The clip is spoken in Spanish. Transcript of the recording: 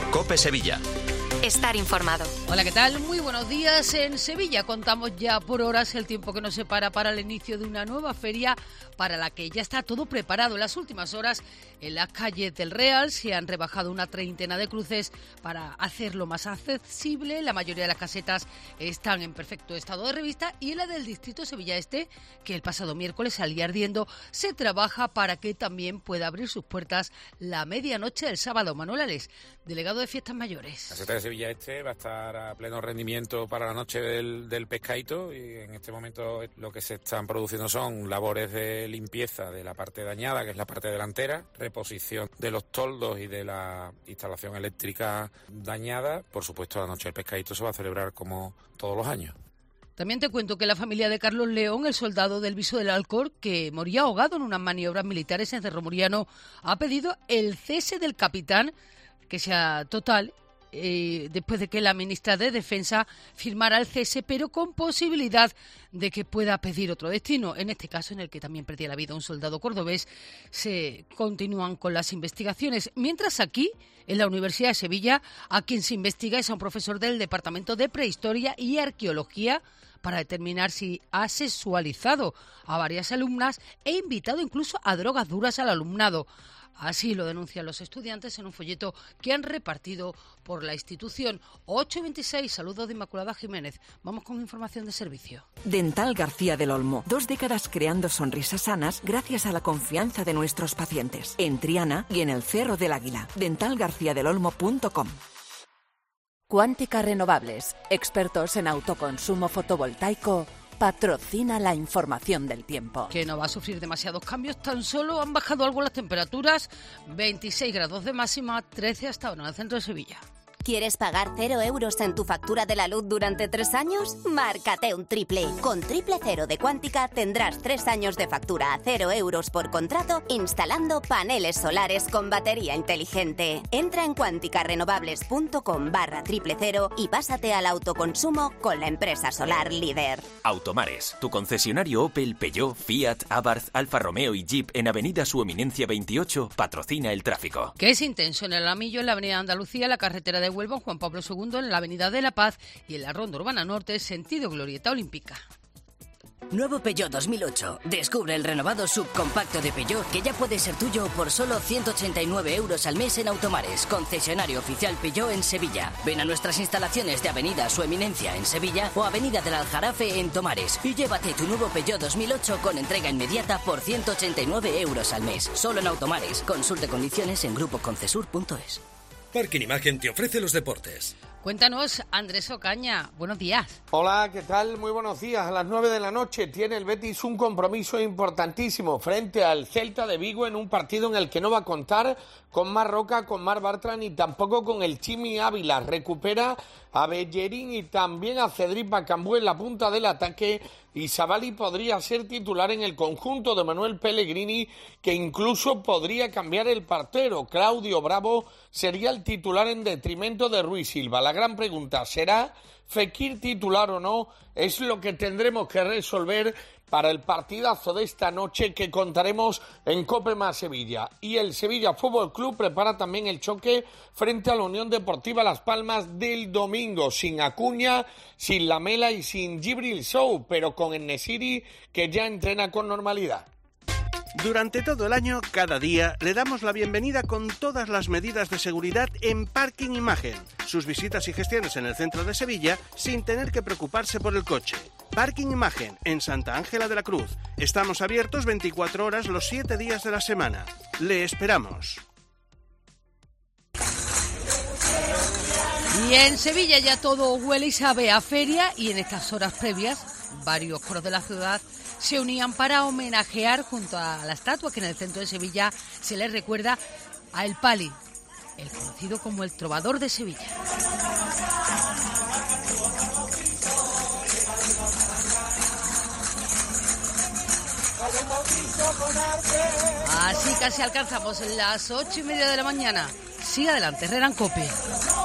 COPE Sevilla. Estar informado. Hola, ¿qué tal? Muy buenos días. En Sevilla contamos ya por horas el tiempo que nos separa para el inicio de una nueva feria para la que ya está todo preparado. En las últimas horas, en las calles del Real se han rebajado una treintena de cruces para hacerlo más accesible. La mayoría de las casetas están en perfecto estado de revista y en la del distrito Sevilla Este, que el pasado miércoles salía ardiendo, se trabaja para que también pueda abrir sus puertas la medianoche del sábado. Manuel Ales, delegado de Fiestas Mayores. La caseta de Sevilla Este va a estar a pleno rendimiento para la noche del pescadito y en este momento lo que se están produciendo son labores de limpieza de la parte dañada, que es la parte delantera, reposición de los toldos y de la instalación eléctrica dañada. Por supuesto, la noche del pescadito se va a celebrar como todos los años. También te cuento que la familia de Carlos León, el soldado del Viso del Alcor, que moría ahogado en unas maniobras militares en Cerro Muriano, ha pedido el cese del capitán, que sea total, después de que la ministra de Defensa firmara el cese, pero con posibilidad de que pueda pedir otro destino. En este caso, en el que también perdía la vida un soldado cordobés, se continúan con las investigaciones. Mientras aquí, en la Universidad de Sevilla, a quien se investiga es a un profesor del Departamento de Prehistoria y Arqueología para determinar si ha sexualizado a varias alumnas e invitado incluso a drogas duras al alumnado. Así lo denuncian los estudiantes en un folleto que han repartido por la institución. 8:26, saludos de Inmaculada Jiménez. Vamos con información de servicio. Dental García del Olmo, 2 décadas creando sonrisas sanas gracias a la confianza de nuestros pacientes. En Triana y en el Cerro del Águila. dentalgarciadelolmo.com. Cuántica Renovables, expertos en autoconsumo fotovoltaico, patrocina la información del tiempo. Que no va a sufrir demasiados cambios, tan solo han bajado algo las temperaturas, 26 grados de máxima, 13 hasta ahora en el centro de Sevilla. ¿Quieres pagar 0 euros en tu factura de la luz durante 3 años? Márcate un triple. Con Triple Cero de Cuántica tendrás 3 años de factura a 0 euros por contrato instalando paneles solares con batería inteligente. Entra en cuanticarrenovables.com/triple cero y pásate al autoconsumo con la empresa solar líder. Automares, tu concesionario Opel, Peugeot, Fiat, Abarth, Alfa Romeo y Jeep en Avenida Su Eminencia 28 patrocina el tráfico. Que es intenso en el Alamillo, en la Avenida Andalucía, la carretera de Huelva, Juan Pablo II, en la Avenida de la Paz y en la Ronda Urbana Norte, sentido Glorieta Olímpica. Nuevo Peugeot 2008. Descubre el renovado subcompacto de Peugeot que ya puede ser tuyo por solo 189 euros al mes en Automares, concesionario oficial Peugeot en Sevilla. Ven a nuestras instalaciones de Avenida Su Eminencia en Sevilla o Avenida del Aljarafe en Tomares y llévate tu nuevo Peugeot 2008 con entrega inmediata por 189 euros al mes. Solo en Automares. Consulte condiciones en grupoconcesur.es. Parking Imagen te ofrece los deportes. Cuéntanos, Andrés Ocaña, buenos días. Hola, ¿qué tal? Muy buenos días. A las 9 de la noche tiene el Betis un compromiso importantísimo frente al Celta de Vigo en un partido en el que no va a contar con Marc Roca, con Marc Bartra ni tampoco con el Chimi Ávila. Recupera a Bellerín y también a Cedric Bakambu en la punta del ataque y Savali podría ser titular en el conjunto de Manuel Pellegrini, que incluso podría cambiar el portero. Claudio Bravo sería el titular en detrimento de Ruiz Silva. La gran pregunta, ¿será Fekir titular o no? Es lo que tendremos que resolver para el partidazo de esta noche que contaremos en COPE más Sevilla. Y el Sevilla Fútbol Club prepara también el choque frente a la Unión Deportiva Las Palmas del domingo, sin Acuña, sin Lamela y sin Djibril Sow, pero con En-Nesyri, que ya entrena con normalidad. Durante todo el año, cada día, le damos la bienvenida con todas las medidas de seguridad en Parking Imagen. Sus visitas y gestiones en el centro de Sevilla sin tener que preocuparse por el coche. Parking Imagen, en Santa Ángela de la Cruz. Estamos abiertos 24 horas los 7 días de la semana. Le esperamos. Y en Sevilla ya todo huele y sabe a feria, y en estas horas previas varios coros de la ciudad se unían para homenajear junto a la estatua que en el centro de Sevilla se les recuerda a El Pali, el conocido como el trovador de Sevilla. Así casi alcanzamos las 8:30 de la mañana. Sigue adelante, Herrera en COPE.